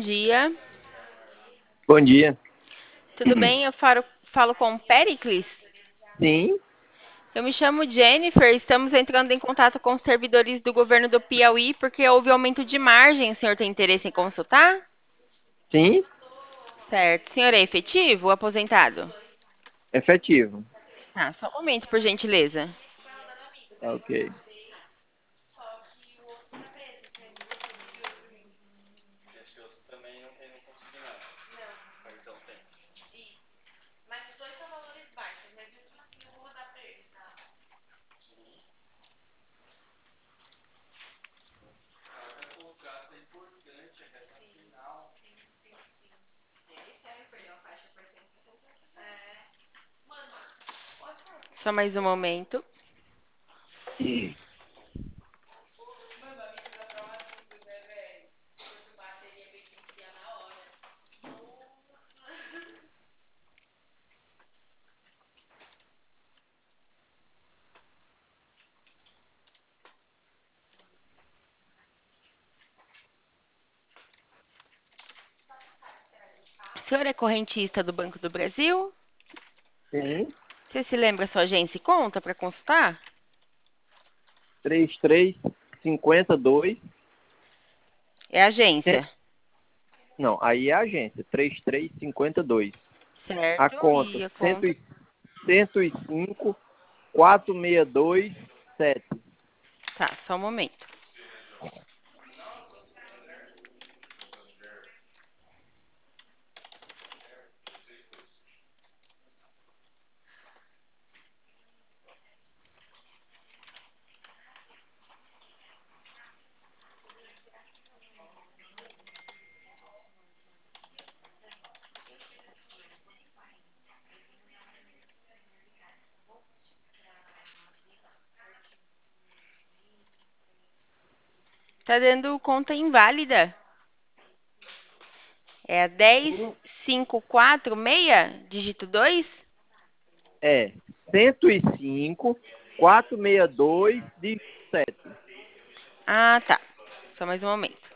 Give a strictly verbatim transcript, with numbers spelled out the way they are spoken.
dia. Bom dia. Tudo bem? Eu falo, falo com o Pericles. Sim, Eu me chamo Jennifer. Estamos entrando em contato com os servidores do governo do Piauí porque houve aumento de margem. O senhor tem interesse em consultar? sim, Certo. O senhor é efetivo ou aposentado? efetivo. Ah, só um momento, por gentileza. Tá, ok. Só mais um momento. O senhor é correntista do Banco do Brasil? Sim, Você se lembra sua agência e conta para consultar? trinta e três, cinquenta e dois. É agência. Não, aí é a agência, trinta e três, cinquenta e dois. A Certo. conta, E a cem, conta? cento e cinco, quatrocentos e sessenta e dois, sete. Tá, só um momento. Tá dando conta inválida. É a dez Sim, cinco quatro seis, dígito dois? é cento e cinco, quatrocentos e sessenta e dois, sete. Ah, tá. Só mais um momento.